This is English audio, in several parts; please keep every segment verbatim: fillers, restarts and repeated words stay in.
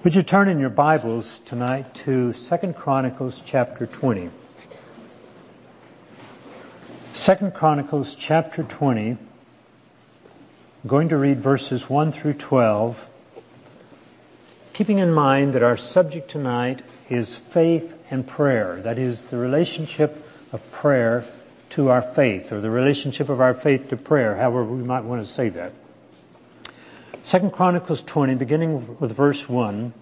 Would you turn in your Bibles tonight to Second Chronicles chapter twenty? Second Chronicles chapter twenty. I'm going to read verses one through twelve, keeping in mind that our subject tonight is faith and prayer. That is, the relationship of prayer to our faith, or the relationship of our faith to prayer, however we might want to say that. Second Chronicles twenty, beginning with verse one.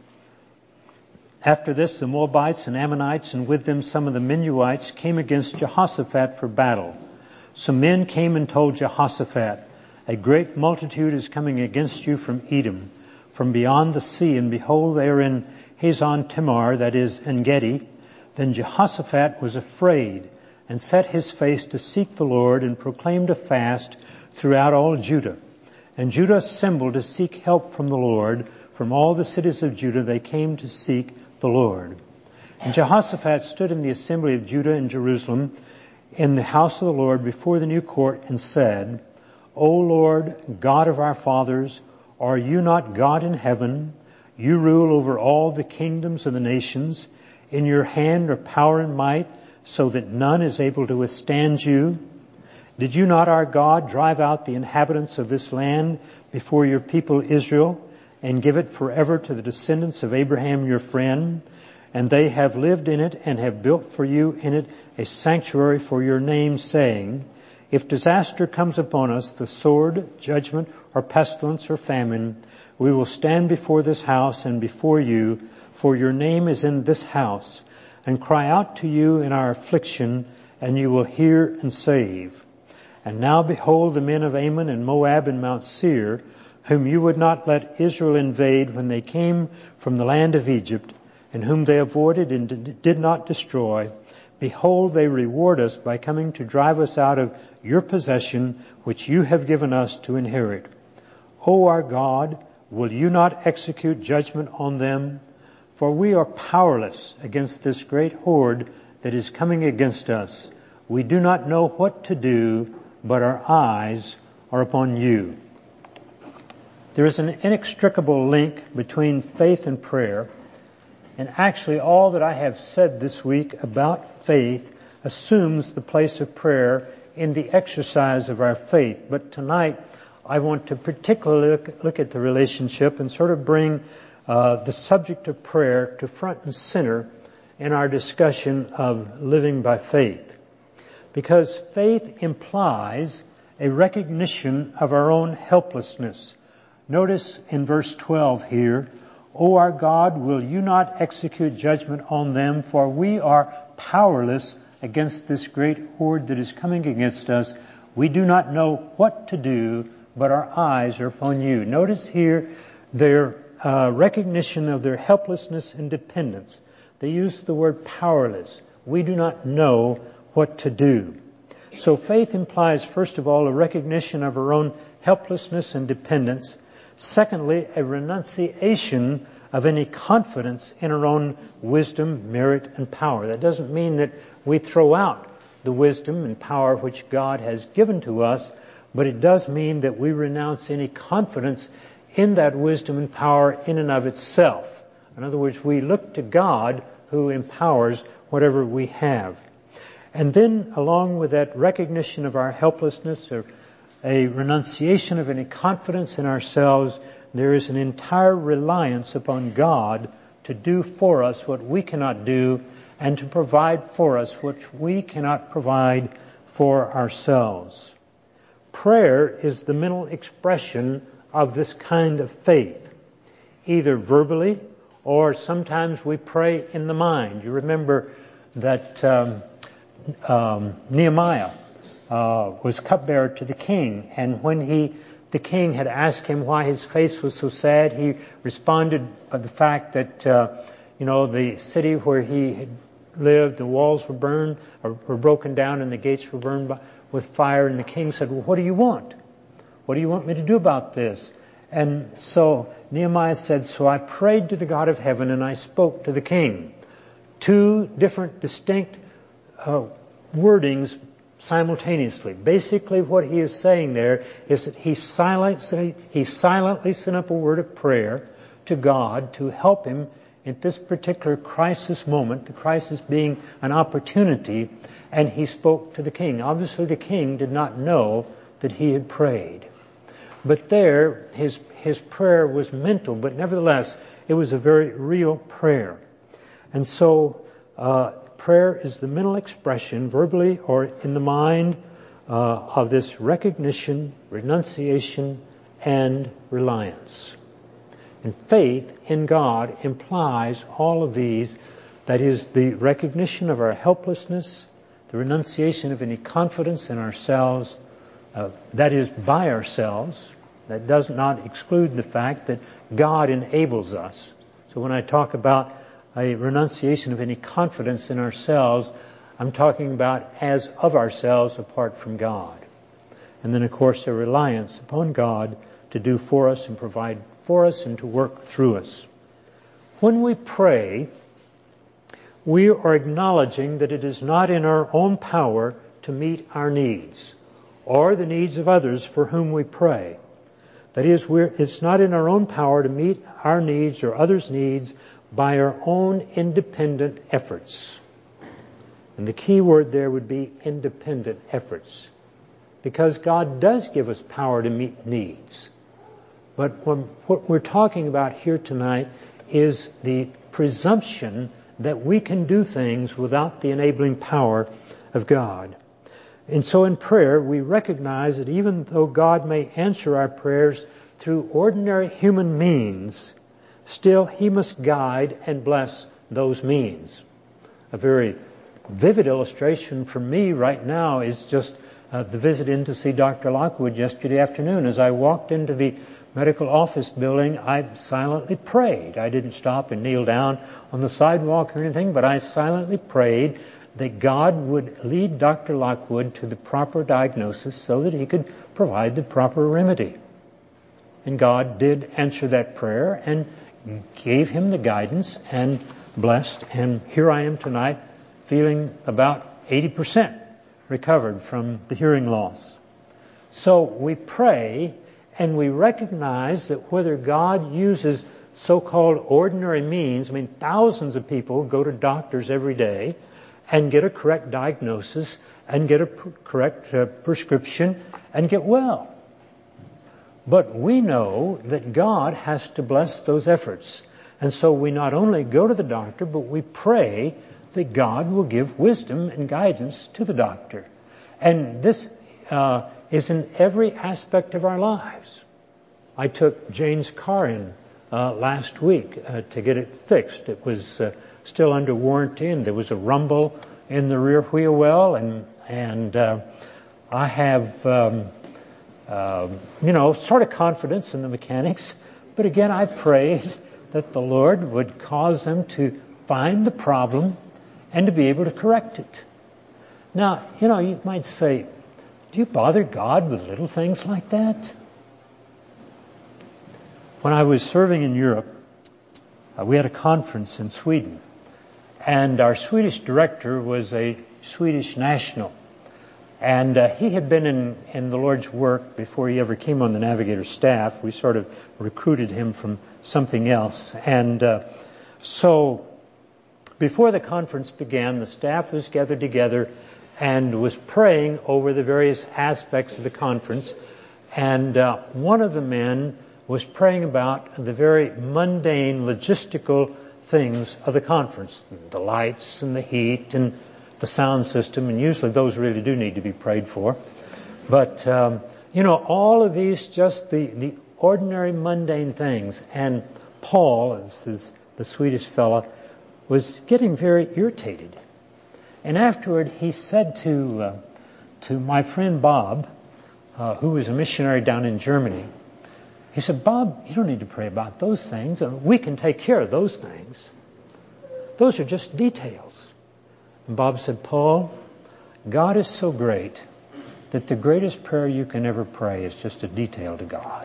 After this, the Moabites and Ammonites, and with them some of the Menuhites, came against Jehoshaphat for battle. Some men came and told Jehoshaphat, "A great multitude is coming against you from Edom, from beyond the sea, and behold, they are in Hazon Tamar, that is, En-gedi." Then Jehoshaphat was afraid, and set his face to seek the Lord, and proclaimed a fast throughout all Judah. And Judah assembled to seek help from the Lord. From all the cities of Judah they came to seek the Lord. And Jehoshaphat stood in the assembly of Judah in Jerusalem, in the house of the Lord, before the new court, and said, "O Lord, God of our fathers, are you not God in heaven? You rule over all the kingdoms of the nations. In your hand are power and might, so that none is able to withstand you. Did you not, our God, drive out the inhabitants of this land before your people Israel, and give it forever to the descendants of Abraham your friend? And they have lived in it, and have built for you in it a sanctuary for your name, saying, if disaster comes upon us, the sword, judgment, or pestilence, or famine, we will stand before this house and before you, for your name is in this house, and cry out to you in our affliction, and you will hear and save. And now behold, the men of Ammon and Moab and Mount Seir, whom you would not let Israel invade when they came from the land of Egypt, and whom they avoided and did not destroy, behold, they reward us by coming to drive us out of your possession, which you have given us to inherit. O our God, will you not execute judgment on them? For we are powerless against this great horde that is coming against us. We do not know what to do, but our eyes are upon you." There is an inextricable link between faith and prayer. And actually all that I have said this week about faith assumes the place of prayer in the exercise of our faith. But tonight I want to particularly look, look at the relationship and sort of bring uh, the subject of prayer to front and center in our discussion of living by faith. Because faith implies a recognition of our own helplessness. Notice in verse twelve here, "O our God, will you not execute judgment on them? For we are powerless against this great horde that is coming against us. We do not know what to do, but our eyes are upon you." Notice here their uh, recognition of their helplessness and dependence. They use the word powerless. We do not know what to do. So faith implies, first of all, a recognition of our own helplessness and dependence. Secondly, a renunciation of any confidence in our own wisdom, merit, and power. That doesn't mean that we throw out the wisdom and power which God has given to us, but it does mean that we renounce any confidence in that wisdom and power in and of itself. In other words, we look to God who empowers whatever we have. And then, along with that recognition of our helplessness, or a renunciation of any confidence in ourselves, there is an entire reliance upon God to do for us what we cannot do, and to provide for us what we cannot provide for ourselves. Prayer is the mental expression of this kind of faith, either verbally or sometimes we pray in the mind. You remember that um, um, Nehemiah Uh, was cupbearer to the king, and when he, the king had asked him why his face was so sad, he responded by the fact that, uh, you know, the city where he had lived, the walls were burned, or were broken down, and the gates were burned by, with fire. And the king said, "Well, what do you want? What do you want me to do about this?" And so Nehemiah said, "So I prayed to the God of heaven, and I spoke to the king." Two different, distinct uh, wordings simultaneously. Basically what he is saying there is that he silently, he silently sent up a word of prayer to God to help him at this particular crisis moment, the crisis being an opportunity, and he spoke to the king. Obviously the king did not know that he had prayed. But there, his, his prayer was mental, but nevertheless, it was a very real prayer. And so, uh, prayer is the mental expression, verbally or in the mind, uh, of this recognition, renunciation, and reliance. And faith in God implies all of these. That is, the recognition of our helplessness, the renunciation of any confidence in ourselves, uh, that is, by ourselves. That does not exclude the fact that God enables us. So when I talk about a renunciation of any confidence in ourselves, I'm talking about as of ourselves apart from God. And then, of course, a reliance upon God to do for us and provide for us and to work through us. When we pray, we are acknowledging that it is not in our own power to meet our needs or the needs of others for whom we pray. That is, we're, it's not in our own power to meet our needs or others' needs by our own independent efforts. And the key word there would be independent efforts. Because God does give us power to meet needs. But when, what we're talking about here tonight is the presumption that we can do things without the enabling power of God. And so in prayer, we recognize that even though God may answer our prayers through ordinary human means, still He must guide and bless those means. A very vivid illustration for me right now is just uh, the visit in to see Doctor Lockwood yesterday afternoon. As I walked into the medical office building, I silently prayed. I didn't stop and kneel down on the sidewalk or anything, but I silently prayed that God would lead Doctor Lockwood to the proper diagnosis so that he could provide the proper remedy. And God did answer that prayer and gave him the guidance and blessed. And here I am tonight feeling about eighty percent recovered from the hearing loss. So we pray and we recognize that whether God uses so-called ordinary means, I mean, thousands of people go to doctors every day and get a correct diagnosis and get a pr- correct uh, prescription and get well. But we know that God has to bless those efforts. And so we not only go to the doctor, but we pray that God will give wisdom and guidance to the doctor. And this uh, is in every aspect of our lives. I took Jane's car in uh, last week uh, to get it fixed. It was uh, still under warranty, and there was a rumble in the rear wheel well, and and uh, I have um, uh, you know sort of confidence in the mechanics, but again I prayed that the Lord would cause them to find the problem and to be able to correct it. Now, you know, you might say, do you bother God with little things like that? When I was serving in Europe, uh, we had a conference in Sweden. And our Swedish director was a Swedish national. And uh, he had been in, in the Lord's work before he ever came on the Navigator staff. We sort of recruited him from something else. And uh, so before the conference began, the staff was gathered together and was praying over the various aspects of the conference. And uh, one of the men was praying about the very mundane logistical things of the conference, the lights and the heat and the sound system, and usually those really do need to be prayed for. But, um, you know, all of these, just the, the ordinary mundane things. And Paul, this is the Swedish fellow, was getting very irritated. And afterward he said to uh, to my friend Bob, uh, who was a missionary down in Germany, he said, Bob, you don't need to pray about those things. We can take care of those things. Those are just details. And Bob said, Paul, God is so great that the greatest prayer you can ever pray is just a detail to God.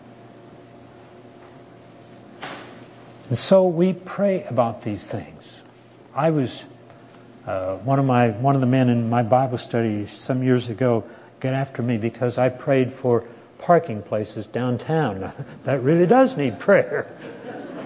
And so we pray about these things. I was, uh, one of my, one of the men in my Bible study some years ago got after me because I prayed for parking places downtown. That really does need prayer.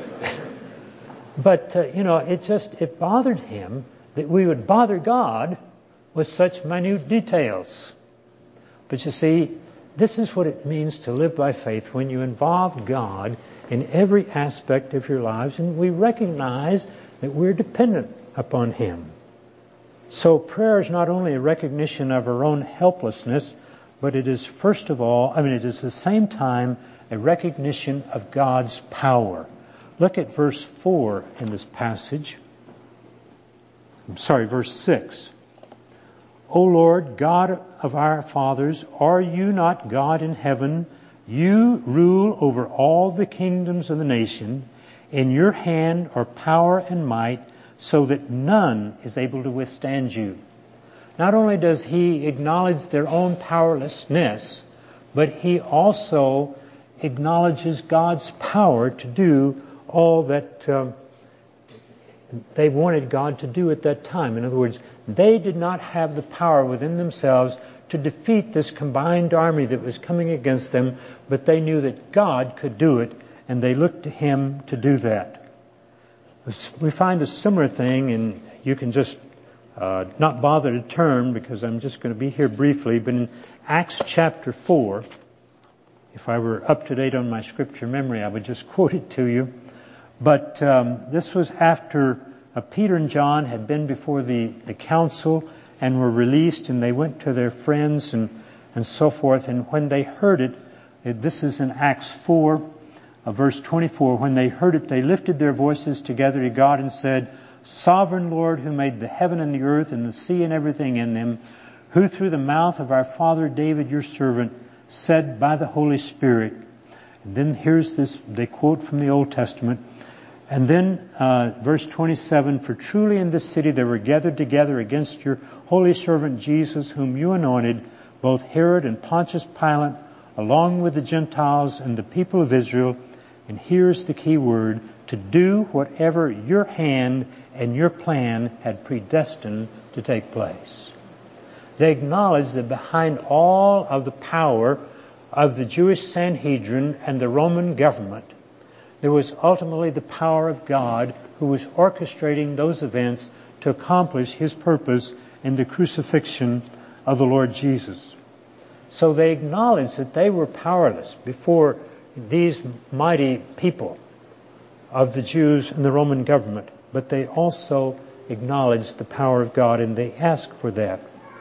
But, uh, you know, it just, it bothered him that we would bother God with such minute details. But you see, this is what it means to live by faith when you involve God in every aspect of your lives, and we recognize that we're dependent upon Him. So prayer is not only a recognition of our own helplessness, but it is first of all, I mean, it is at the same time a recognition of God's power. Look at verse four in this passage. I'm sorry, verse six. O Lord, God of our fathers, are you not God in heaven? You rule over all the kingdoms of the nation. In your hand are power and might, so that none is able to withstand you. Not only does he acknowledge their own powerlessness, but he also acknowledges God's power to do all that um, they wanted God to do at that time. In other words, they did not have the power within themselves to defeat this combined army that was coming against them, but they knew that God could do it, and they looked to Him to do that. We find a similar thing, and you can just uh, not bother to turn because I'm just going to be here briefly, but in Acts chapter four, if I were up to date on my scripture memory, I would just quote it to you. But um, this was after uh, Peter and John had been before the, the council and were released, and they went to their friends and, and so forth. And when they heard it, it this is in Acts four, uh, verse twenty-four, when they heard it, they lifted their voices together to God and said, Sovereign Lord, who made the heaven and the earth and the sea and everything in them, who through the mouth of our father David, your servant, said by the Holy Spirit. And then here's this, they quote from the Old Testament. And then uh, verse twenty-seven, For truly in this city they were gathered together against your holy servant Jesus, whom you anointed, both Herod and Pontius Pilate, along with the Gentiles and the people of Israel. And here's the key word, to do whatever your hand and your plan had predestined to take place. They acknowledge that behind all of the power of the Jewish Sanhedrin and the Roman government, there was ultimately the power of God who was orchestrating those events to accomplish His purpose in the crucifixion of the Lord Jesus. So they acknowledged that they were powerless before these mighty people of the Jews and the Roman government, but they also acknowledged the power of God, and they asked for that.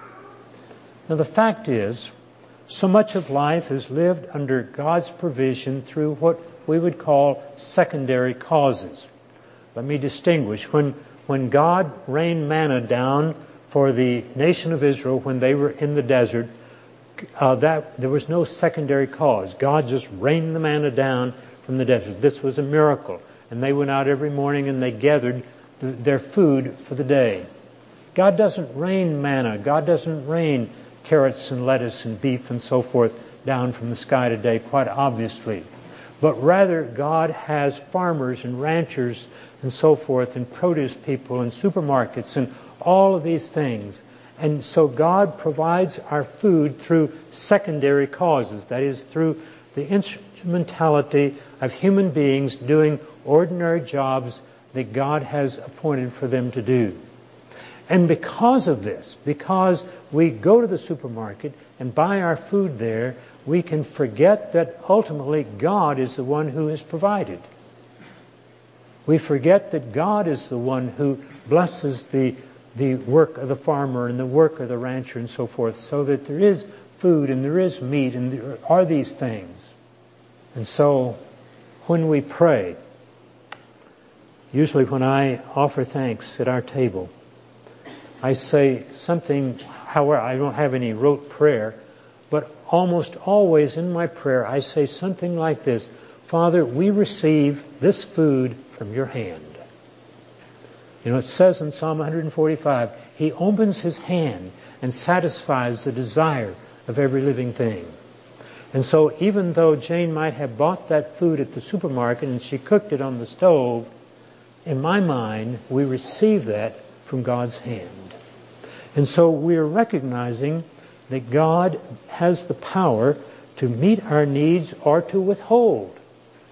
Now the fact is, so much of life is lived under God's provision through what we would call secondary causes. Let me distinguish. When, when God rained manna down for the nation of Israel when they were in the desert, uh, that there was no secondary cause. God just rained the manna down from the desert. This was a miracle. And they went out every morning and they gathered the, their food for the day. God doesn't rain manna. God doesn't rain carrots and lettuce and beef and so forth down from the sky today, quite obviously. But rather, God has farmers and ranchers and so forth, and produce people and supermarkets and all of these things. And so God provides our food through secondary causes, that is, through the instrumentality of human beings doing ordinary jobs that God has appointed for them to do. And because of this, because we go to the supermarket and buy our food there, we can forget that ultimately God is the one who has provided. We forget that God is the one who blesses the, the work of the farmer and the work of the rancher and so forth, so that there is food and there is meat and there are these things. And so when we pray, usually when I offer thanks at our table, I say something, however, I don't have any rote prayer, but almost always in my prayer I say something like this: Father, we receive this food from your hand. You know, it says in Psalm one forty-five, He opens His hand and satisfies the desire of every living thing. And so even though Jane might have bought that food at the supermarket and she cooked it on the stove, in my mind, we receive that from God's hand. And so we are recognizing that God has the power to meet our needs or to withhold.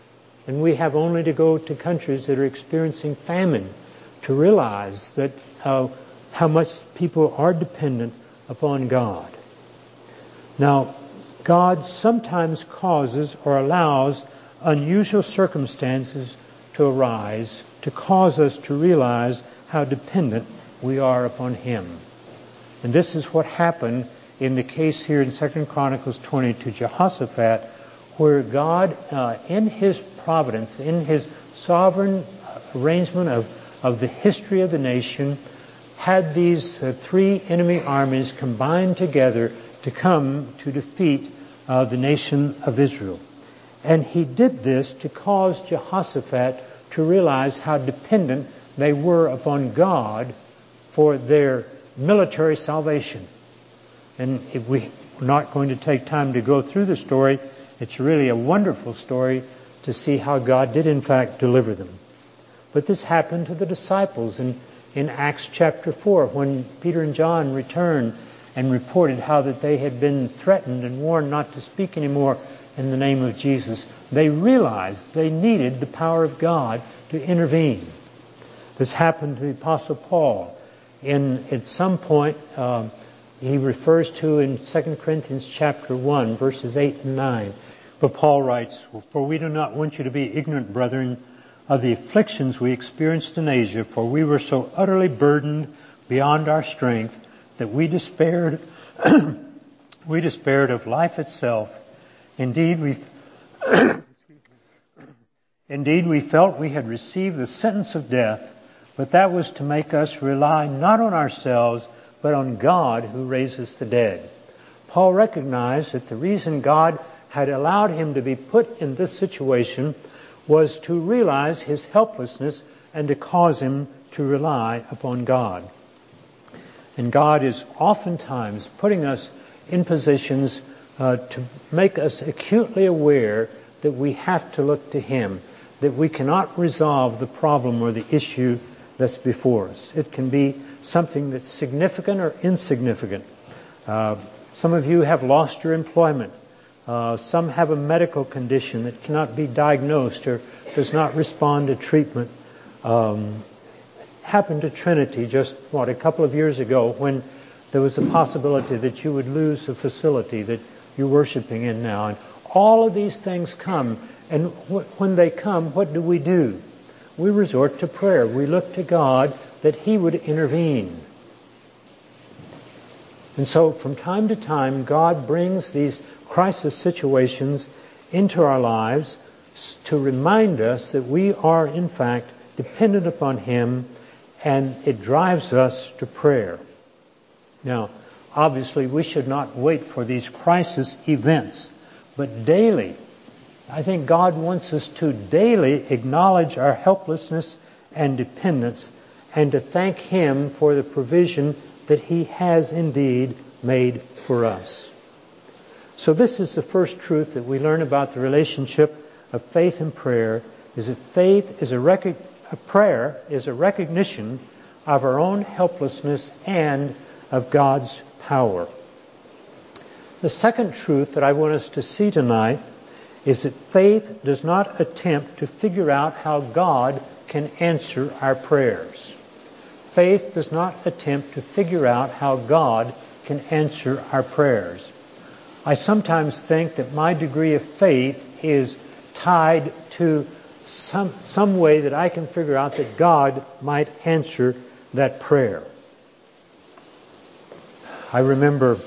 And we have only to go to countries that are experiencing famine to realize that uh, how much people are dependent upon God. Now, God sometimes causes or allows unusual circumstances to arise to cause us to realize how dependent we are upon Him. And this is what happened in the case here in Second Chronicles twenty to Jehoshaphat, where God, uh, in His providence, in His sovereign arrangement of, of the history of the nation, had these uh, three enemy armies combined together to come to defeat uh, the nation of Israel. And He did this to cause Jehoshaphat to realize how dependent they were upon God for their military salvation. And if we're not going to take time to go through the story, it's really a wonderful story to see how God did in fact deliver them. But this happened to the disciples in, in Acts chapter four, when Peter and John returned and reported how that they had been threatened and warned not to speak anymore in the name of Jesus. They realized they needed the power of God to intervene. This happened to the Apostle Paul. In at some point, um, he refers to in Second Corinthians chapter one, verses eight and nine. But Paul writes, "For we do not want you to be ignorant, brethren, of the afflictions we experienced in Asia, for we were so utterly burdened beyond our strength that we despaired we despaired of life itself. Indeed, we Indeed, we felt we had received the sentence of death, but that was to make us rely not on ourselves, but on God who raises the dead." Paul recognized that the reason God had allowed him to be put in this situation was to realize his helplessness and to cause him to rely upon God. And God is oftentimes putting us in positions uh, to make us acutely aware that we have to look to Him, that we cannot resolve the problem or the issue that's before us. It can be something that's significant or insignificant. Uh, some of you have lost your employment. Uh, some have a medical condition that cannot be diagnosed or does not respond to treatment. Um, happened to Trinity just, what, a couple of years ago, when there was a possibility that you would lose the facility that you're worshiping in now. And all of these things come, and wh- when they come, what do we do? We resort to prayer. We look to God that He would intervene. And so from time to time, God brings these crisis situations into our lives to remind us that we are, in fact, dependent upon Him, and it drives us to prayer. Now, obviously, we should not wait for these crisis events, but daily, I think God wants us to daily acknowledge our helplessness and dependence and to thank Him for the provision that He has indeed made for us. So this is the first truth that we learn about the relationship of faith and prayer, is that faith is a, rec- a prayer is a recognition of our own helplessness and of God's power. The second truth that I want us to see tonight is that faith does not attempt to figure out how God can answer our prayers. Faith does not attempt to figure out how God can answer our prayers. I sometimes think that my degree of faith is tied to some, some way that I can figure out that God might answer that prayer. I remember,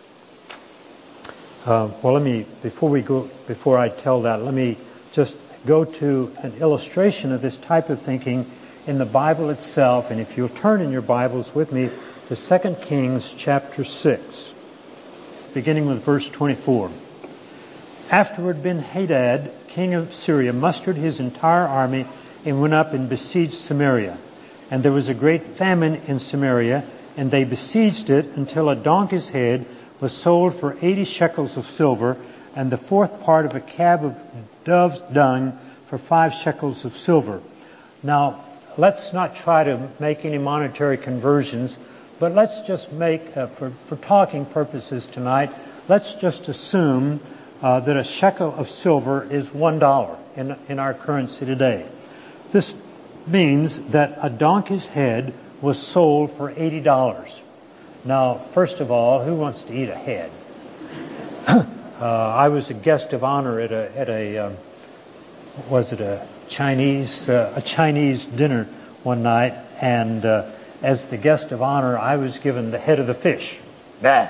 uh, well, let me, before we go, before I tell that, let me just go to an illustration of this type of thinking in the Bible itself. And if you'll turn in your Bibles with me to Second Kings chapter six, beginning with verse twenty-four. Afterward, Ben-Hadad, king of Syria, mustered his entire army and went up and besieged Samaria. And there was a great famine in Samaria, and they besieged it until a donkey's head was sold for eighty shekels of silver, and the fourth part of a cab of dove's dung for five shekels of silver. Now, let's not try to make any monetary conversions, but let's just make, uh, for, for talking purposes tonight, let's just assume uh, that a shekel of silver is one dollar in, in our currency today. This means that a donkey's head was sold for eighty dollars. Now, first of all, who wants to eat a head? uh, I was a guest of honor at a, at a um, was it a Chinese, uh, a Chinese dinner one night, and uh, as the guest of honor, I was given the head of the fish. Bah.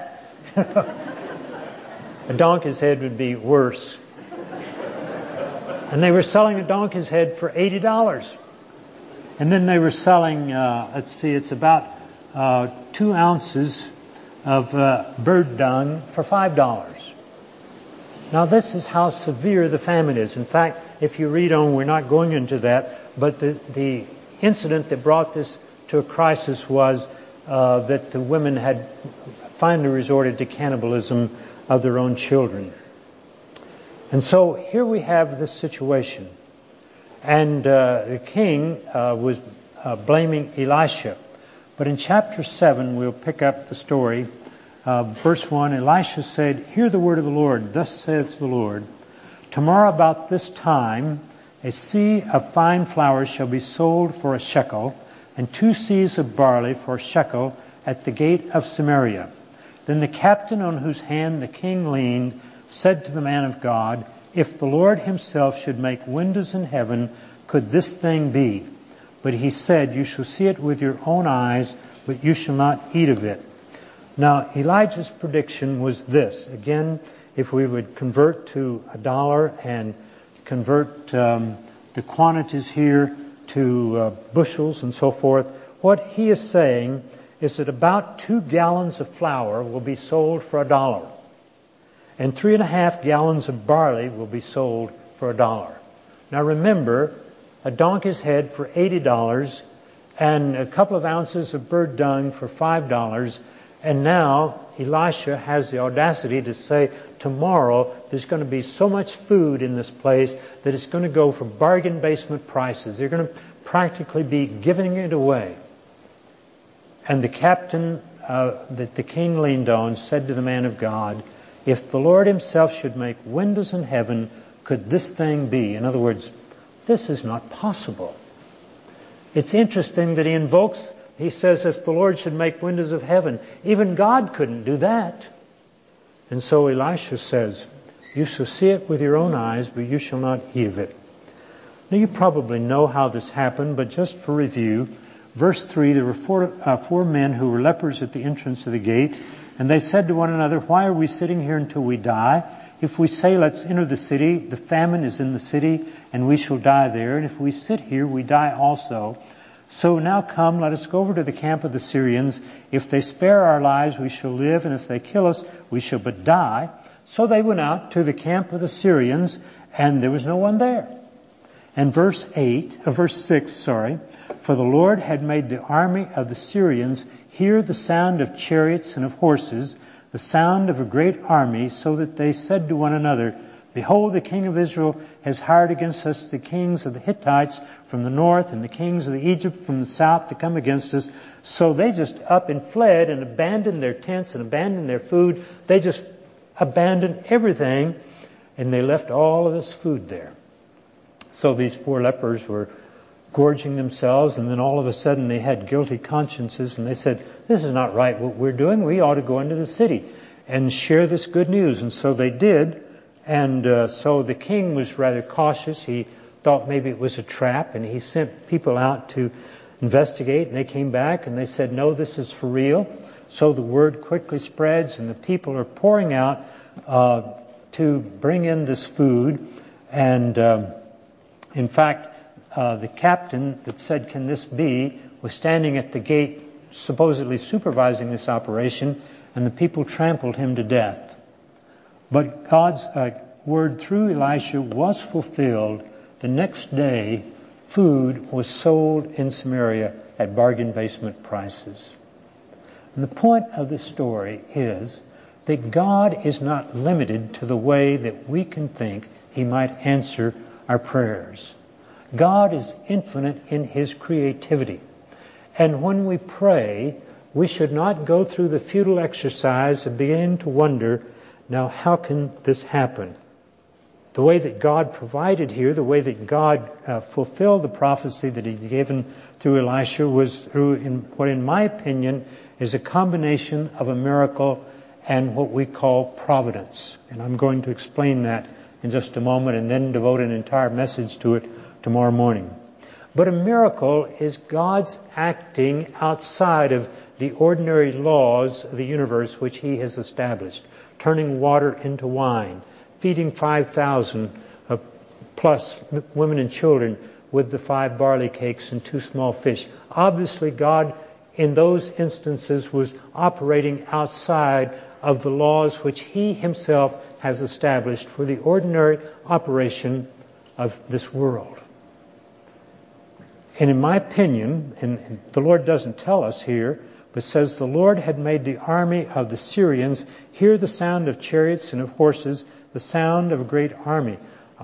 A donkey's head would be worse. And they were selling a donkey's head for eighty dollars. And then they were selling, uh, let's see, it's about uh, two ounces of uh, bird dung for five dollars. Now this is how severe the famine is. In fact, if you read on, we're not going into that, but the, the incident that brought this to a crisis was uh, that the women had finally resorted to cannibalism of their own children. And so here we have this situation. And uh, the king uh, was uh, blaming Elisha. But in chapter seven, we'll pick up the story. Uh, verse one, Elisha said, "Hear the word of the Lord. Thus saith the Lord, tomorrow about this time, a seah of fine flour shall be sold for a shekel, and two seahs of barley for a shekel at the gate of Samaria." Then the captain on whose hand the king leaned said to the man of God, "If the Lord himself should make windows in heaven, could this thing be?" But he said, "You shall see it with your own eyes, but you shall not eat of it." Now, Elijah's prediction was this. Again, if we would convert to a dollar and convert um, the quantities here to uh, bushels and so forth, what he is saying is that about two gallons of flour will be sold for a dollar, and three and a half gallons of barley will be sold for a dollar. Now remember, a donkey's head for eighty dollars and a couple of ounces of bird dung for five dollars. And now Elisha has the audacity to say, tomorrow there's going to be so much food in this place that it's going to go for bargain basement prices. They're going to practically be giving it away. And the captain uh, that the king leaned on said to the man of God, "If the Lord himself should make windows in heaven, could this thing be?" In other words, this is not possible. It's interesting that he invokes, he says, if the Lord should make windows of heaven, even God couldn't do that. And so Elisha says, "You shall see it with your own eyes, but you shall not eat of it." Now you probably know how this happened, but just for review, verse three, there were four, uh, four men who were lepers at the entrance of the gate, and they said to one another, "Why are we sitting here until we die? If we say, 'Let's enter the city,' the famine is in the city, and we shall die there. And if we sit here, we die also. So now come, let us go over to the camp of the Syrians. If they spare our lives, we shall live, and if they kill us, we shall but die." So they went out to the camp of the Syrians, and there was no one there. And verse eight, uh, verse six, sorry, "For the Lord had made the army of the Syrians hear the sound of chariots and of horses, the sound of a great army, so that they said to one another, 'Behold, the king of Israel has hired against us the kings of the Hittites from the north and the kings of the Egypt from the south to come against us.' So they just up and fled and abandoned their tents and abandoned their food. They just abandoned everything, and they left all of this food there. So these poor lepers were gorging themselves, and then all of a sudden they had guilty consciences, and they said, "This is not right what we're doing. We ought to go into the city and share this good news." And so they did. And uh, so the king was rather cautious. He thought maybe it was a trap, and he sent people out to investigate, and they came back and they said, "No, this is for real." So the word quickly spreads, and the people are pouring out uh, to bring in this food. And um, in fact, uh, the captain that said, "Can this be?" was standing at the gate supposedly supervising this operation, and the people trampled him to death. But God's uh, word through Elisha was fulfilled. The next day, food was sold in Samaria at bargain basement prices. And the point of the story is that God is not limited to the way that we can think He might answer our prayers. God is infinite in His creativity. And when we pray, we should not go through the futile exercise of beginning to wonder, Now, how can this happen? The way that God provided here, the way that God uh, fulfilled the prophecy that He'd given through Elisha was through in, what in my opinion is a combination of a miracle and what we call providence. And I'm going to explain that in just a moment and then devote an entire message to it tomorrow morning. But a miracle is God's acting outside of the ordinary laws of the universe which He has established. Turning water into wine, feeding five thousand uh, plus women and children with the five barley cakes and two small fish. Obviously, God in those instances was operating outside of the laws which He Himself has established for the ordinary operation of this world. And in my opinion, and the Lord doesn't tell us here, but says the Lord had made the army of the Syrians hear the sound of chariots and of horses, the sound of a great army.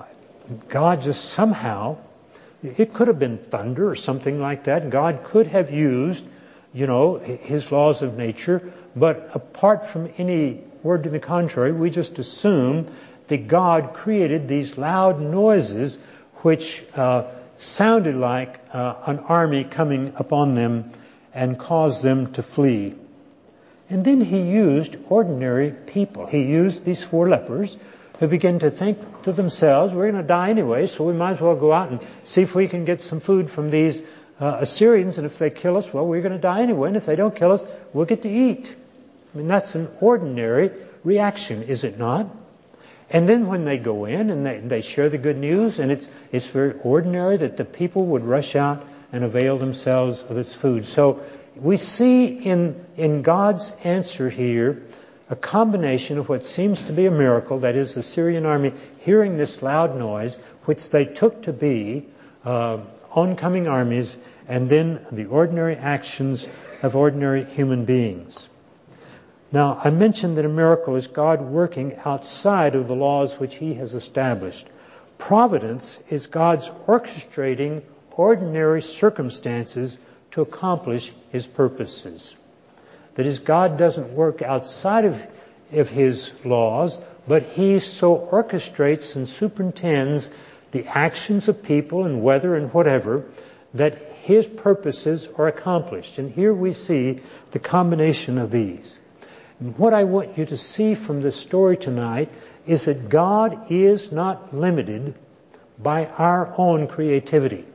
God just somehow, it could have been thunder or something like that. God could have used, you know, His laws of nature, but apart from any word to the contrary, we just assume that God created these loud noises which uh, sounded like uh, an army coming upon them and caused them to flee. And then He used ordinary people. He used these four lepers who began to think to themselves, we're going to die anyway, so we might as well go out and see if we can get some food from these uh, Assyrians, and if they kill us, well, we're going to die anyway, and if they don't kill us, we'll get to eat. I mean, that's an ordinary reaction, is it not? And then when they go in and they, they share the good news, and it's it's very ordinary that the people would rush out and avail themselves of its food. So we see in in God's answer here a combination of what seems to be a miracle, that is the Syrian army hearing this loud noise, which they took to be uh, oncoming armies, and then the ordinary actions of ordinary human beings. Now, I mentioned that a miracle is God working outside of the laws which He has established. Providence is God's orchestrating ordinary circumstances to accomplish His purposes. That is, God doesn't work outside of, of His laws, but He so orchestrates and superintends the actions of people and weather and whatever that His purposes are accomplished. And here we see the combination of these. And what I want you to see from this story tonight is that God is not limited by our own creativity.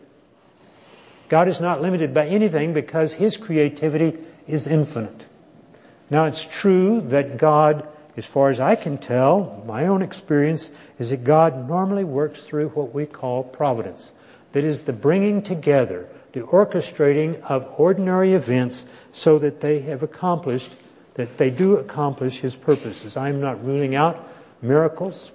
God is not limited by anything because His creativity is infinite. Now, it's true that God, as far as I can tell, my own experience is that God normally works through what we call providence. That is the bringing together, the orchestrating of ordinary events so that they have accomplished, that they do accomplish His purposes. I'm not ruling out miracles.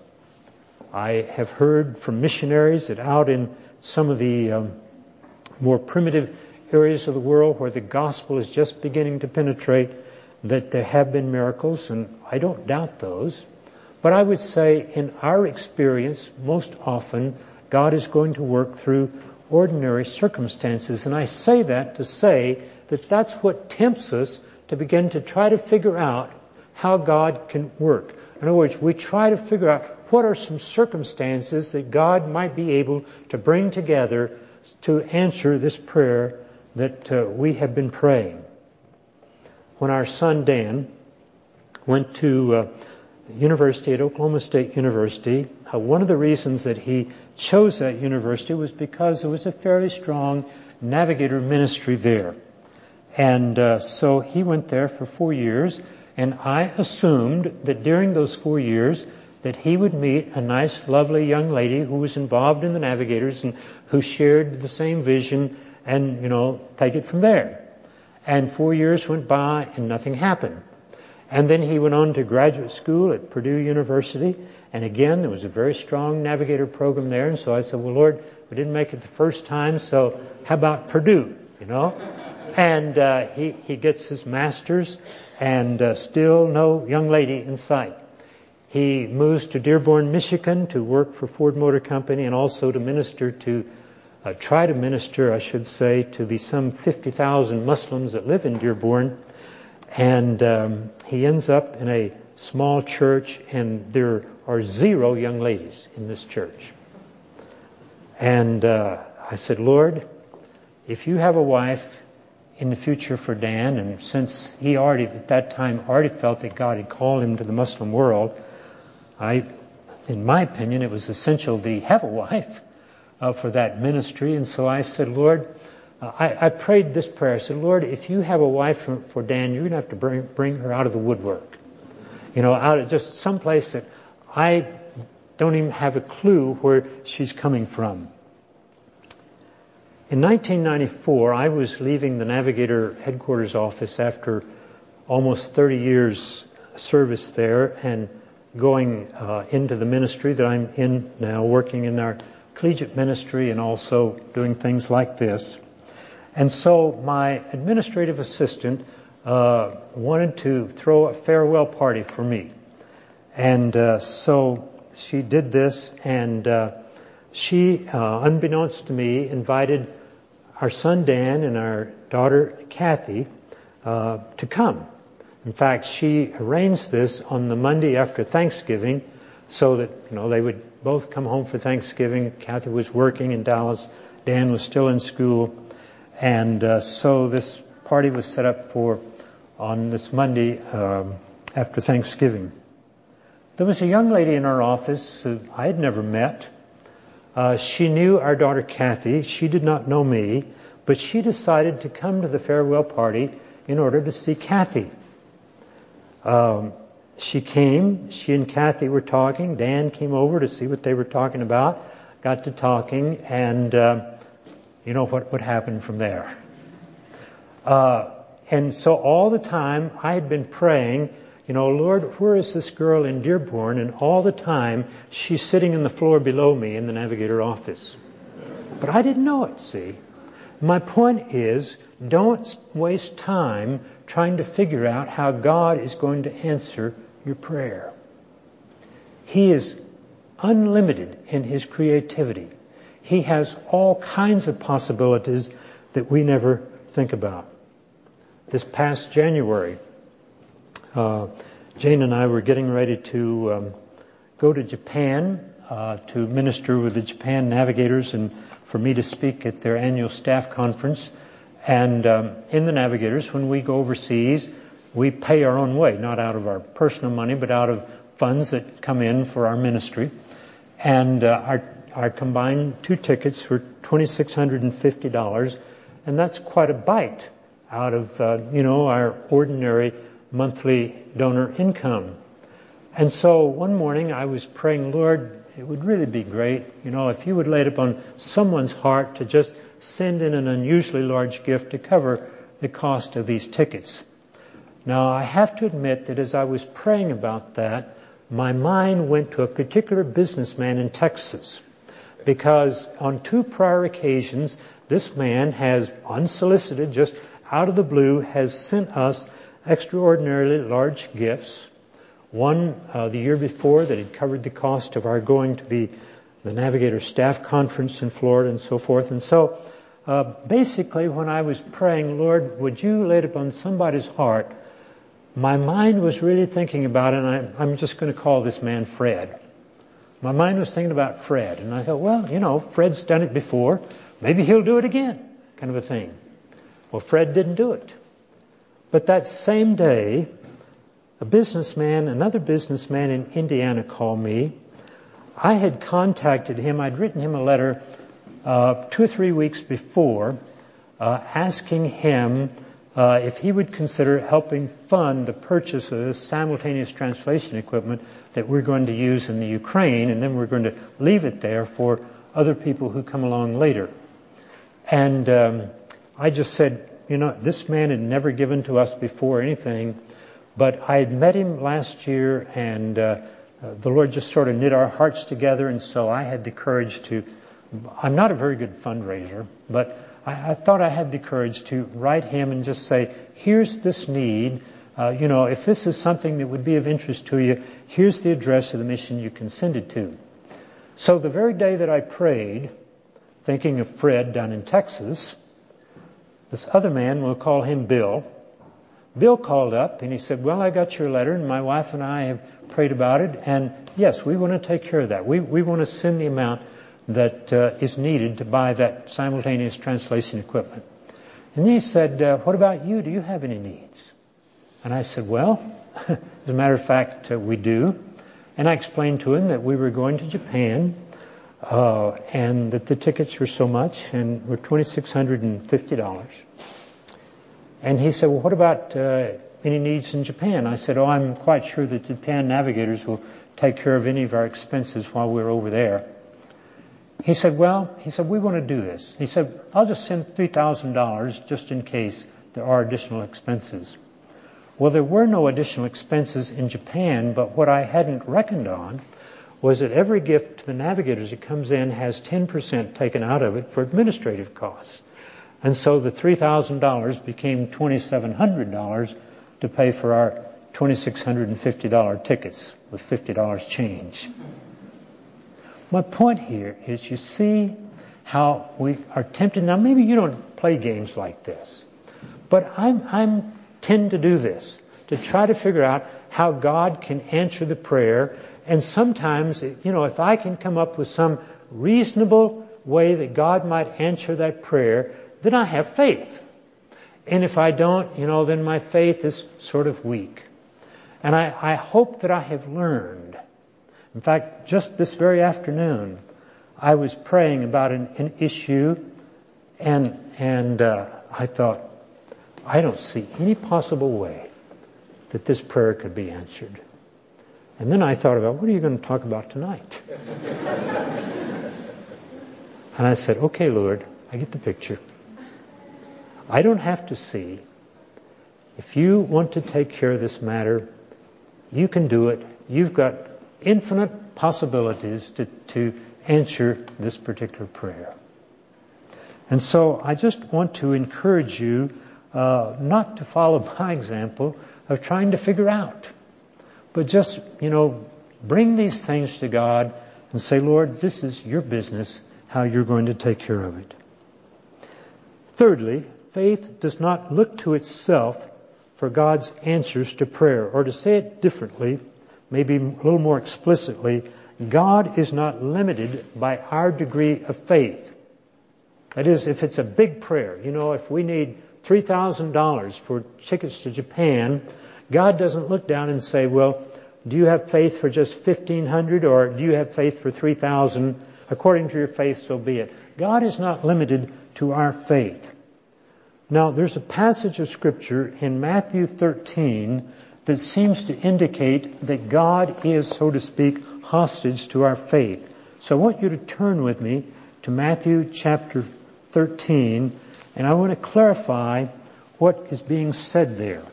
I have heard from missionaries that out in some of the um, more primitive areas of the world where the gospel is just beginning to penetrate, that there have been miracles, and I don't doubt those. But I would say in our experience, most often, God is going to work through ordinary circumstances. And I say that to say that that's what tempts us to begin to try to figure out how God can work. In other words, we try to figure out what are some circumstances that God might be able to bring together to answer this prayer that uh, we have been praying. When our son Dan went to uh, university at Oklahoma State University, uh, one of the reasons that he chose that university was because there was a fairly strong navigator ministry there. And uh, so he went there for four years, and I assumed that during those four years that he would meet a nice, lovely young lady who was involved in the navigators and who shared the same vision and, you know, take it from there. And four years went by and nothing happened. And then he went on to graduate school at Purdue University. And again, there was a very strong navigator program there. And so I said, well, Lord, we didn't make it the first time, so how about Purdue, you know? And uh, he, he gets his master's and uh, still no young lady in sight. He moves to Dearborn, Michigan to work for Ford Motor Company and also to minister to Uh, try to minister, I should say, to the some fifty thousand Muslims that live in Dearborn. And um, he ends up in a small church, and there are zero young ladies in this church. And uh, I said, Lord, if you have a wife in the future for Dan, and since he already at that time already felt that God had called him to the Muslim world, I, in my opinion, it was essential that he have a wife uh, for that ministry. And so I said, Lord, uh, I, I prayed this prayer. I said, Lord, if you have a wife for, for Dan, you're going to have to bring bring her out of the woodwork, you know, out of just some place that I don't even have a clue where she's coming from. In nineteen ninety-four, I was leaving the Navigator headquarters office after almost thirty years service there and going uh, into the ministry that I'm in now, working in our collegiate ministry and also doing things like this. And so my administrative assistant uh, wanted to throw a farewell party for me. And uh, so she did this, and uh, she, uh, unbeknownst to me, invited our son Dan and our daughter Kathy uh, to come. In fact, she arranged this on the Monday after Thanksgiving so that, you know, they would both come home for Thanksgiving. Kathy was working in Dallas. Dan was still in school. And uh, so this party was set up for on this Monday um, after Thanksgiving. There was a young lady in our office who I had never met. Uh, she knew our daughter Kathy. She did not know me, but she decided to come to the farewell party in order to see Kathy. Um, she came. She and Kathy were talking. Dan came over to see what they were talking about. Got to talking, and uh, you know what what happened from there. Uh, and so all the time I had been praying, you know, Lord, where is this girl in Dearborn? And all the time she's sitting on the floor below me in the Navigator office. But I didn't know it, see. My point is, don't waste time trying to figure out how God is going to answer your prayer. He is unlimited in His creativity. He has all kinds of possibilities that we never think about. This past January, Uh, Jane and I were getting ready to um, go to Japan uh, to minister with the Japan Navigators and for me to speak at their annual staff conference. And um, in the Navigators, when we go overseas, we pay our own way, not out of our personal money, but out of funds that come in for our ministry. And uh, our, our combined two tickets were two thousand six hundred fifty dollars, and that's quite a bite out of, uh, you know, our ordinary monthly donor income. And so one morning I was praying, Lord, it would really be great, you know, if you would lay it upon someone's heart to just send in an unusually large gift to cover the cost of these tickets. Now, I have to admit that as I was praying about that, my mind went to a particular businessman in Texas, because on two prior occasions, this man has, unsolicited, just out of the blue, has sent us extraordinarily large gifts. One uh, the year before that had covered the cost of our going to the, the Navigator Staff Conference in Florida and so forth. And so uh, basically when I was praying, Lord, would you lay it upon somebody's heart, my mind was really thinking about it, and I, I'm just going to call this man Fred. My mind was thinking about Fred. And I thought, well, you know, Fred's done it before. Maybe he'll do it again, kind of a thing. Well, Fred didn't do it. But that same day, a businessman, another businessman in Indiana called me. I had contacted him. I'd written him a letter uh, two or three weeks before uh, asking him uh, if he would consider helping fund the purchase of this simultaneous translation equipment that we're going to use in the Ukraine, and then we're going to leave it there for other people who come along later. And um, I just said, you know, this man had never given to us before anything, but I had met him last year, and uh, uh, the Lord just sort of knit our hearts together, and so I had the courage to, I'm not a very good fundraiser, but I, I thought I had the courage to write him and just say, here's this need, uh, you know, if this is something that would be of interest to you, here's the address of the mission you can send it to. So the very day that I prayed, thinking of Fred down in Texas, this other man, we'll call him Bill, Bill called up and he said, well, I got your letter and my wife and I have prayed about it, and yes, we want to take care of that. We we want to send the amount that uh, is needed to buy that simultaneous translation equipment. And he said, uh, what about you? Do you have any needs? And I said, well, as a matter of fact, uh, we do. And I explained to him that we were going to Japan, uh, and that the tickets were so much and were two thousand six hundred fifty dollars. And he said, well, what about uh, any needs in Japan? I said, oh, I'm quite sure that Japan Navigators will take care of any of our expenses while we're over there. He said, well, he said, we want to do this. He said, I'll just send three thousand dollars just in case there are additional expenses. Well, there were no additional expenses in Japan, but what I hadn't reckoned on was that every gift to the Navigators that comes in has ten percent taken out of it for administrative costs. And so the three thousand dollars became two thousand seven hundred dollars to pay for our two thousand six hundred fifty dollars tickets with fifty dollars change. My point here is you see how we are tempted. Now, maybe you don't play games like this, but I'm, I'm tend to do this, to try to figure out how God can answer the prayer. And sometimes, you know, if I can come up with some reasonable way that God might answer that prayer, then I have faith. And if I don't, you know, then my faith is sort of weak. And I, I hope that I have learned. In fact, just this very afternoon, I was praying about an, an issue, and and uh, I thought, I don't see any possible way that this prayer could be answered. And then I thought about, what are you going to talk about tonight? And I said, okay, Lord, I get the picture. I don't have to see. If you want to take care of this matter, you can do it. You've got infinite possibilities to, to answer this particular prayer. And so I just want to encourage you uh, not to follow my example of trying to figure out, but just, you know, bring these things to God and say, Lord, this is your business, how you're going to take care of it. Thirdly, faith does not look to itself for God's answers to prayer. Or to say it differently, maybe a little more explicitly, God is not limited by our degree of faith. That is, if it's a big prayer, you know, if we need three thousand dollars for tickets to Japan, God doesn't look down and say, well, do you have faith for just fifteen hundred dollars or do you have faith for three thousand dollars? According to your faith, so be it. God is not limited to our faith. Now, there's a passage of Scripture in Matthew thirteen that seems to indicate that God is, so to speak, hostage to our faith. So I want you to turn with me to Matthew chapter thirteen, and I want to clarify what is being said there.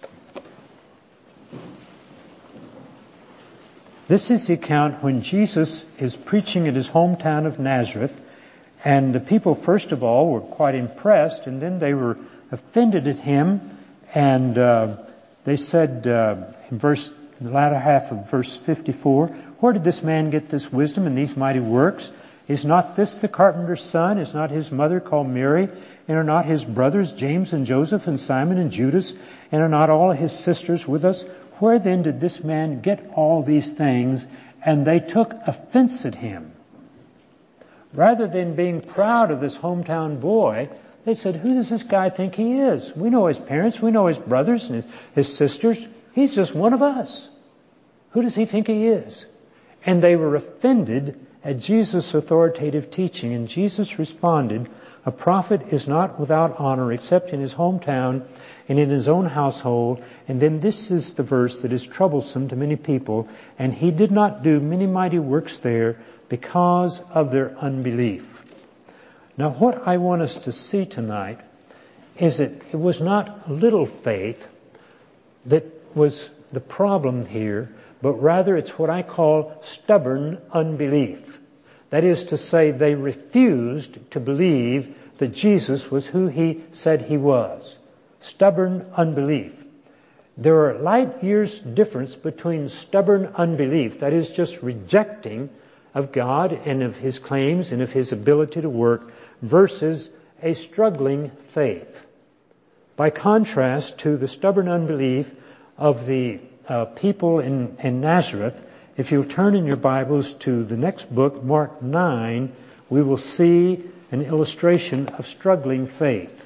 This is the account when Jesus is preaching at his hometown of Nazareth, and the people, first of all, were quite impressed, and then they were offended at him, and uh, they said uh, in verse, the latter half of verse fifty-four, where did this man get this wisdom and these mighty works? Is not this the carpenter's son? Is not his mother called Mary? And are not his brothers James and Joseph and Simon and Judas? And are not all his sisters with us? Where then did this man get all these things? And they took offense at him. Rather than being proud of this hometown boy, they said, who does this guy think he is? We know his parents, we know his brothers and his, his sisters. He's just one of us. Who does he think he is? And they were offended at Jesus' authoritative teaching. And Jesus responded, a prophet is not without honor except in his hometown and in his own household. And then this is the verse that is troublesome to many people. And he did not do many mighty works there because of their unbelief. Now, what I want us to see tonight is that it was not little faith that was the problem here, but rather it's what I call stubborn unbelief. That is to say, they refused to believe that Jesus was who he said he was. Stubborn unbelief. There are light years difference between stubborn unbelief, that is just rejecting of God and of his claims and of his ability to work, versus a struggling faith. By contrast to the stubborn unbelief of the uh, people in, in Nazareth, if you'll turn in your Bibles to the next book, Mark nine, we will see an illustration of struggling faith.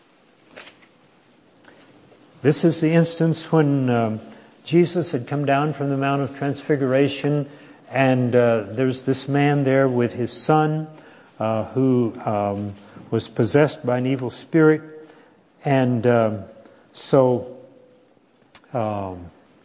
This is the instance when um, Jesus had come down from the Mount of Transfiguration, and uh, there's this man there with his son uh, who um, was possessed by an evil spirit. And um, so um,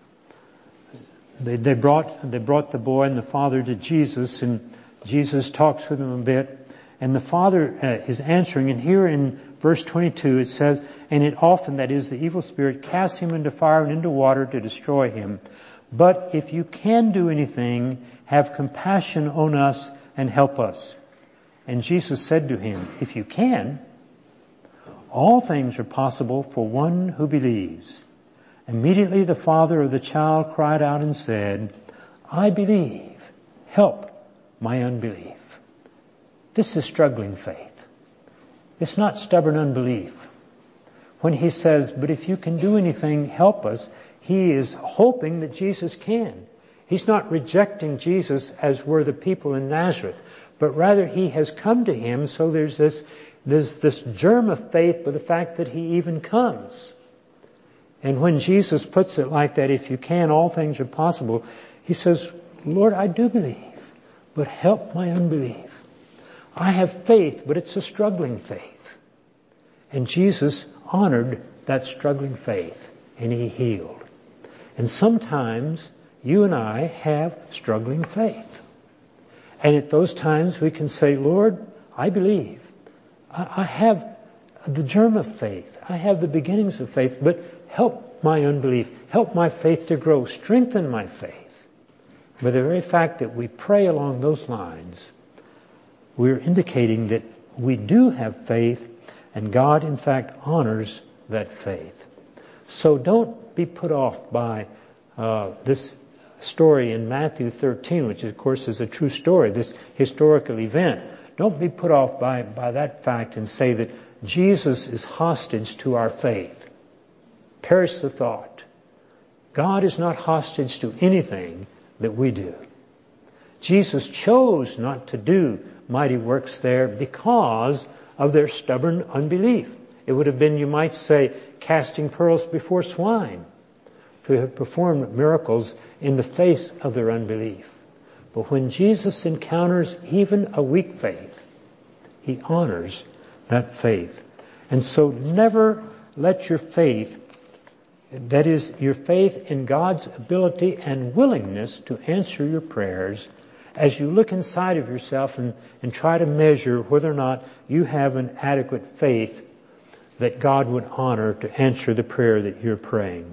they, they brought they brought the boy and the father to Jesus, and Jesus talks with him a bit. And the father uh, is answering, and here in verse twenty-two it says, "And it often, that is, the evil spirit, casts him into fire and into water to destroy him. But if you can do anything, have compassion on us and help us." And Jesus said to him, "If you can, all things are possible for one who believes." Immediately the father of the child cried out and said, "I believe. Help my unbelief." This is struggling faith. It's not stubborn unbelief. When he says, "But if you can do anything, help us," he is hoping that Jesus can. He's not rejecting Jesus as were the people in Nazareth, but rather he has come to him, so there's this There's this germ of faith by the fact that he even comes. And when Jesus puts it like that, if you can, all things are possible, he says, "Lord, I do believe, but help my unbelief. I have faith, but it's a struggling faith." And Jesus honored that struggling faith, and he healed. And sometimes you and I have struggling faith. And at those times we can say, "Lord, I believe. I have the germ of faith. I have the beginnings of faith, but help my unbelief. Help my faith to grow. Strengthen my faith." By the very fact that we pray along those lines, we're indicating that we do have faith, and God, in fact, honors that faith. So don't be put off by uh, this story in Matthew thirteen, which, of course, is a true story, this historical event. Don't be put off by, by that fact and say that Jesus is hostage to our faith. Perish the thought. God is not hostage to anything that we do. Jesus chose not to do mighty works there because of their stubborn unbelief. It would have been, you might say, casting pearls before swine to have performed miracles in the face of their unbelief. But when Jesus encounters even a weak faith, he honors that faith. And so never let your faith, that is, your faith in God's ability and willingness to answer your prayers, as you look inside of yourself and, and try to measure whether or not you have an adequate faith that God would honor to answer the prayer that you're praying.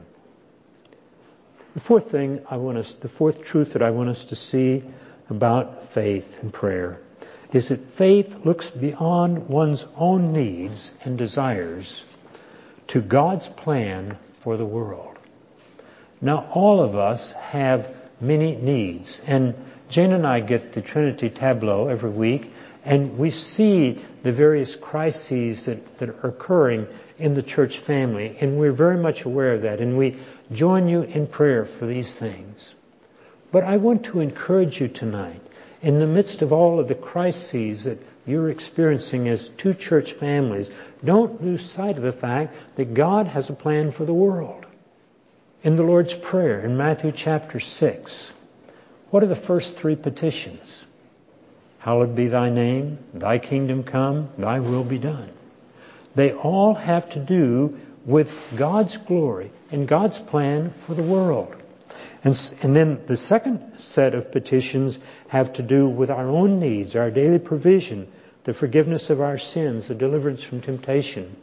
The fourth thing I want us, the fourth truth that I want us to see about faith and prayer is that faith looks beyond one's own needs and desires to God's plan for the world. Now, all of us have many needs, and Jane and I get the Trinity tableau every week, and we see the various crises that, that are occurring in the church family, and we're very much aware of that, and we join you in prayer for these things. But I want to encourage you tonight, in the midst of all of the crises that you're experiencing as two church families, don't lose sight of the fact that God has a plan for the world. In the Lord's Prayer, in Matthew chapter six, what are the first three petitions? Hallowed be thy name, thy kingdom come, thy will be done. They all have to do with God's glory and God's plan for the world. And, and then the second set of petitions have to do with our own needs, our daily provision, the forgiveness of our sins, the deliverance from temptation.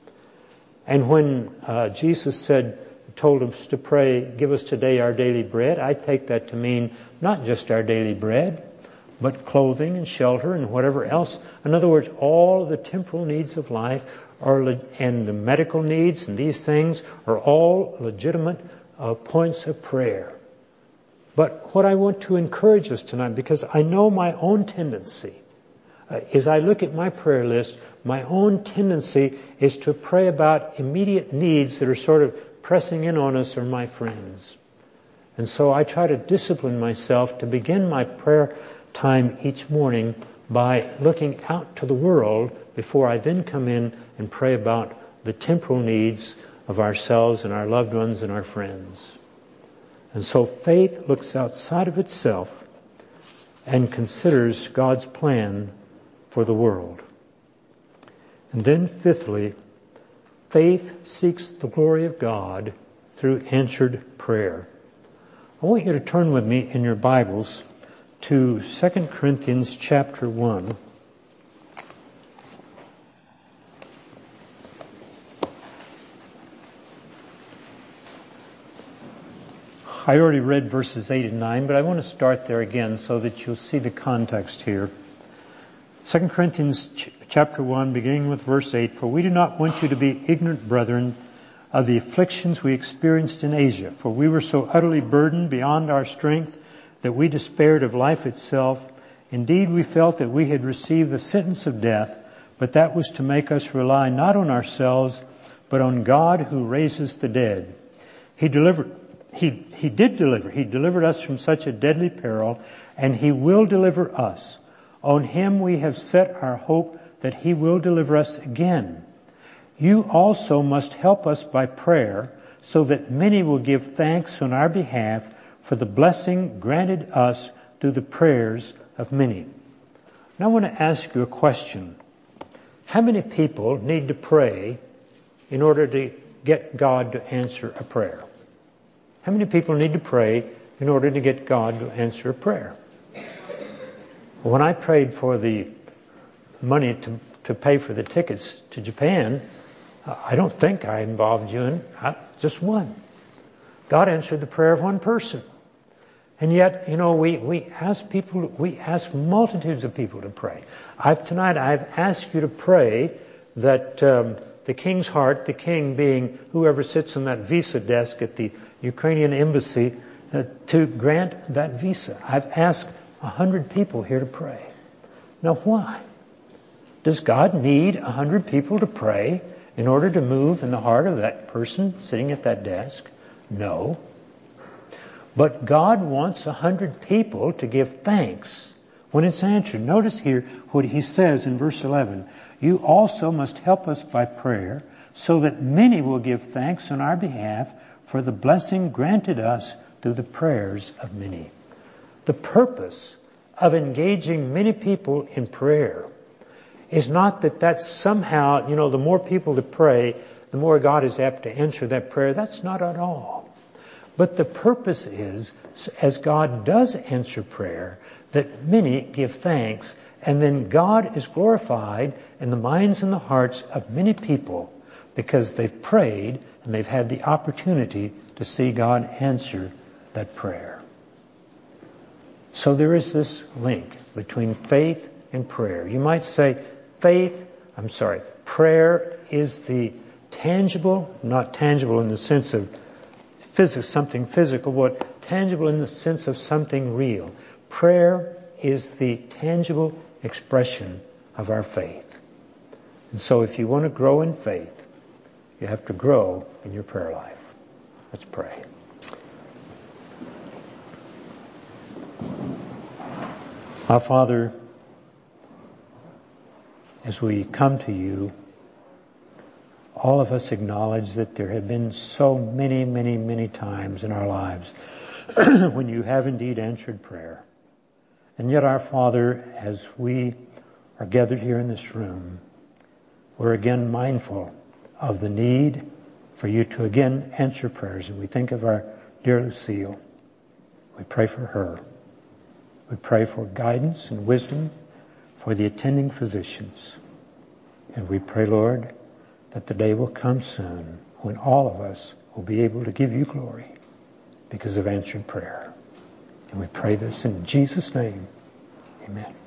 And when uh, Jesus said, told us to pray, "Give us today our daily bread," I take that to mean not just our daily bread, but clothing and shelter and whatever else. In other words, all of the temporal needs of life are le- and the medical needs and these things are all legitimate uh, points of prayer. But what I want to encourage us tonight, because I know my own tendency, uh, is I look at my prayer list, my own tendency is to pray about immediate needs that are sort of pressing in on us or my friends. And so I try to discipline myself to begin my prayer time each morning by looking out to the world before I then come in and pray about the temporal needs of ourselves and our loved ones and our friends. And so faith looks outside of itself and considers God's plan for the world. And then fifthly, faith seeks the glory of God through answered prayer. I want you to turn with me in your Bibles to Second Corinthians chapter one. I already read verses eight and nine, but I want to start there again so that you'll see the context here. Second Corinthians ch- chapter one, beginning with verse eight, "For we do not want you to be ignorant, brethren, of the afflictions we experienced in Asia, for we were so utterly burdened beyond our strength that we despaired of life itself. Indeed, we felt that we had received the sentence of death, but that was to make us rely not on ourselves, but on God who raises the dead. He delivered, he, he did deliver, He delivered us from such a deadly peril, and He will deliver us. On Him we have set our hope that He will deliver us again. You also must help us by prayer, so that many will give thanks on our behalf for the blessing granted us through the prayers of many." Now I want to ask you a question. How many people need to pray in order to get God to answer a prayer? How many people need to pray in order to get God to answer a prayer? When I prayed for the money to, to pay for the tickets to Japan, I don't think I involved you in just one. God answered the prayer of one person. And yet, you know, we, we ask people, we ask multitudes of people to pray. I've, tonight I've asked you to pray that um, the King's Heart, the King being whoever sits on that visa desk at the Ukrainian embassy, uh, to grant that visa. I've asked a hundred people here to pray. Now why? Does God need a hundred people to pray in order to move in the heart of that person sitting at that desk? No. But God wants a hundred people to give thanks when it's answered. Notice here what He says in verse eleven. "You also must help us by prayer, so that many will give thanks on our behalf for the blessing granted us through the prayers of many." The purpose of engaging many people in prayer is not that that's somehow, you know, the more people that pray, the more God is apt to answer that prayer. That's not at all. But the purpose is, as God does answer prayer, that many give thanks, and then God is glorified in the minds and the hearts of many people because they've prayed and they've had the opportunity to see God answer that prayer. So there is this link between faith and prayer. You might say faith, I'm sorry, prayer is the tangible, not tangible in the sense of physics, something physical, but tangible in the sense of something real. Prayer is the tangible expression of our faith. And so if you want to grow in faith, you have to grow in your prayer life. Let's pray. Our Father, as we come to you, all of us acknowledge that there have been so many, many, many times in our lives when you have indeed answered prayer. And yet, our Father, as we are gathered here in this room, we're again mindful of the need for you to again answer prayers. And we think of our dear Lucille. We pray for her. We pray for guidance and wisdom for the attending physicians. And we pray, Lord, that the day will come soon when all of us will be able to give you glory because of answered prayer. And we pray this in Jesus' name. Amen.